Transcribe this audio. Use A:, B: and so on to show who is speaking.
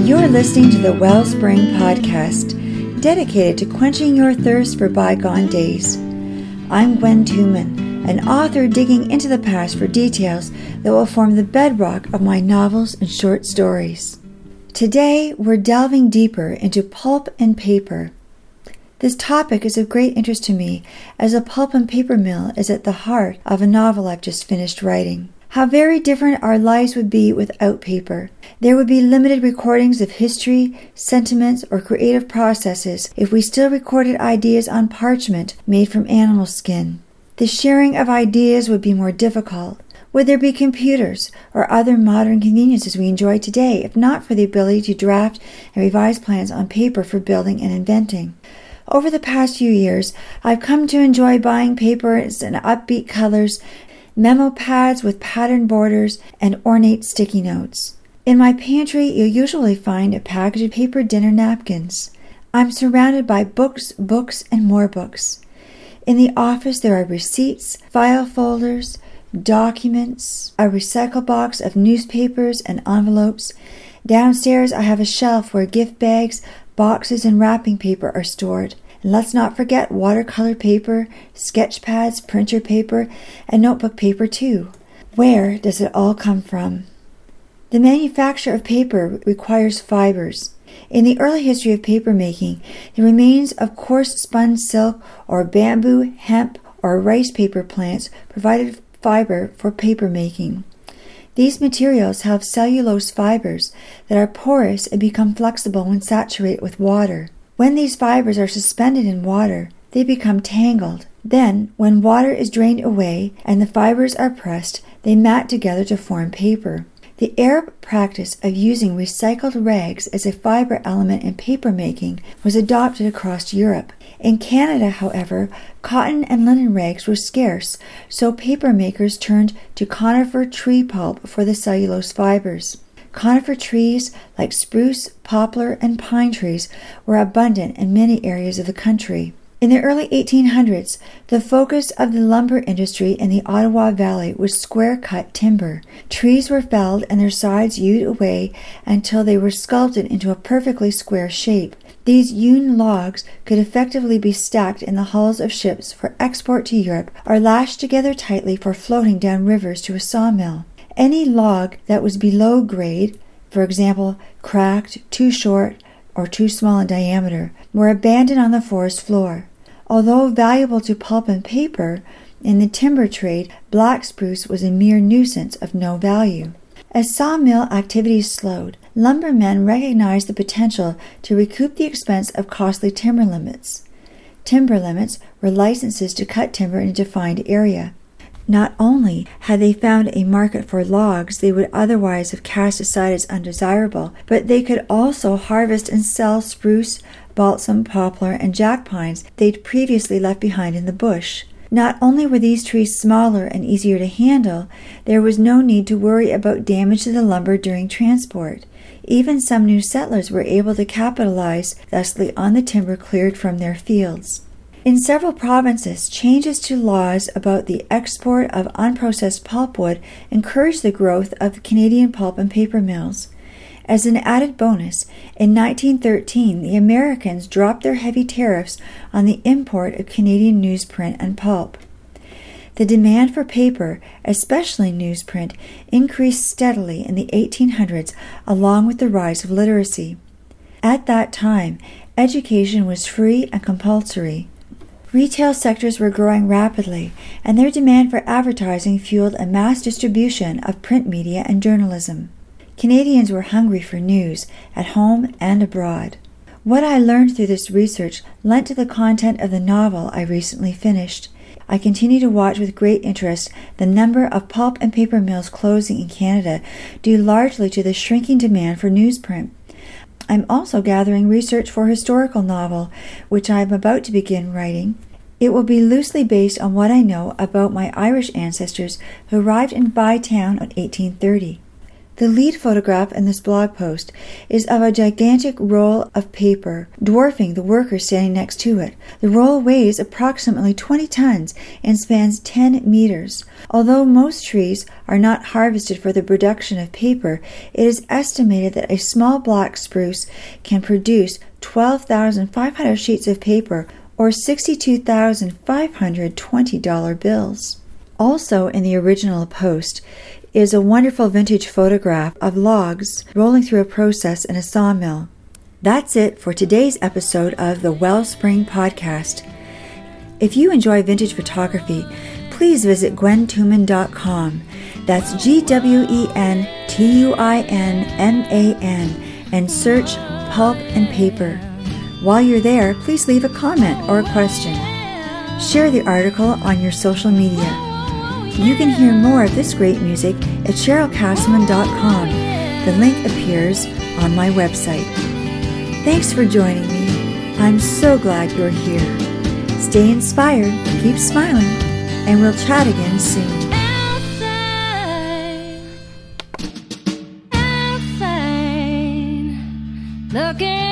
A: You're listening to the Wellspring Podcast, dedicated to quenching your thirst for bygone days. I'm Gwen Tuman, an author digging into the past for details that will form the bedrock of my novels and short stories. Today, we're delving deeper into pulp and paper. This topic is of great interest to me, as a pulp and paper mill is at the heart of a novel I've just finished writing. How very different our lives would be without paper. There would be limited recordings of history, sentiments, or creative processes if we still recorded ideas on parchment made from animal skin. The sharing of ideas would be more difficult. Would there be computers or other modern conveniences we enjoy today, if not for the ability to draft and revise plans on paper for building and inventing? Over the past few years, I've come to enjoy buying papers in upbeat colors, memo pads with patterned borders, and ornate sticky notes. In my pantry, you'll usually find a package of paper dinner napkins. I'm surrounded by books, and more books. In the office, there are receipts, file folders, documents, a recycle box of newspapers and envelopes. Downstairs, I have a shelf where gift bags, boxes, and wrapping paper are stored. And let's not forget watercolor paper, sketch pads, printer paper, and notebook paper too. Where does it all come from? The manufacture of paper requires fibers. In the early history of paper making, the remains of coarse spun silk or bamboo, hemp, or rice paper plants provided fiber for paper making. These materials have cellulose fibers that are porous and become flexible when saturated with water. When these fibers are suspended in water, they become tangled. Then, when water is drained away and the fibers are pressed, they mat together to form paper. The Arab practice of using recycled rags as a fiber element in paper making was adopted across Europe. In Canada, however, cotton and linen rags were scarce, so paper makers turned to conifer tree pulp for the cellulose fibers. Conifer trees like spruce, poplar, and pine trees were abundant in many areas of the country. In the early 1800s, the focus of the lumber industry in the Ottawa Valley was square-cut timber. Trees were felled and their sides hewed away until they were sculpted into a perfectly square shape. These hewn logs could effectively be stacked in the hulls of ships for export to Europe or lashed together tightly for floating down rivers to a sawmill. Any log that was below grade, for example, cracked, too short, or too small in diameter, were abandoned on the forest floor. Although valuable to pulp and paper, in the timber trade, black spruce was a mere nuisance of no value. As sawmill activities slowed, lumbermen recognized the potential to recoup the expense of costly timber limits. Timber limits were licenses to cut timber in a defined area. Not only had they found a market for logs they would otherwise have cast aside as undesirable, but they could also harvest and sell spruce, balsam, poplar, and jack pines they'd previously left behind in the bush. Not only were these trees smaller and easier to handle, there was no need to worry about damage to the lumber during transport. Even some new settlers were able to capitalize thusly on the timber cleared from their fields. In several provinces, changes to laws about the export of unprocessed pulpwood encouraged the growth of Canadian pulp and paper mills. As an added bonus, in 1913, the Americans dropped their heavy tariffs on the import of Canadian newsprint and pulp. The demand for paper, especially newsprint, increased steadily in the 1800s along with the rise of literacy. At that time, education was free and compulsory. Retail sectors were growing rapidly, and their demand for advertising fueled a mass distribution of print media and journalism. Canadians were hungry for news, at home and abroad. What I learned through this research lent to the content of the novel I recently finished. I continue to watch with great interest the number of pulp and paper mills closing in Canada, due largely to the shrinking demand for newsprint. I'm also gathering research for a historical novel, which I am about to begin writing. It will be loosely based on what I know about my Irish ancestors who arrived in Bytown in 1830. The lead photograph in this blog post is of a gigantic roll of paper, dwarfing the worker standing next to it. The roll weighs approximately 20 tons and spans 10 meters. Although most trees are not harvested for the production of paper, it is estimated that a small black spruce can produce 12,500 sheets of paper or $62,520 bills. Also in the original post is a wonderful vintage photograph of logs rolling through a process in a sawmill. That's it for today's episode of the Wellspring Podcast. If you enjoy vintage photography, please visit GwenTuman.com. That's GwenTuinman and search Pulp and Paper. While you're there, please leave a comment or a question. Share the article on your social media. You can hear more of this great music at CherylCastleman.com. The link appears on my website. Thanks for joining me. I'm so glad you're here. Stay inspired, keep smiling, and we'll chat again soon.
B: Outside, looking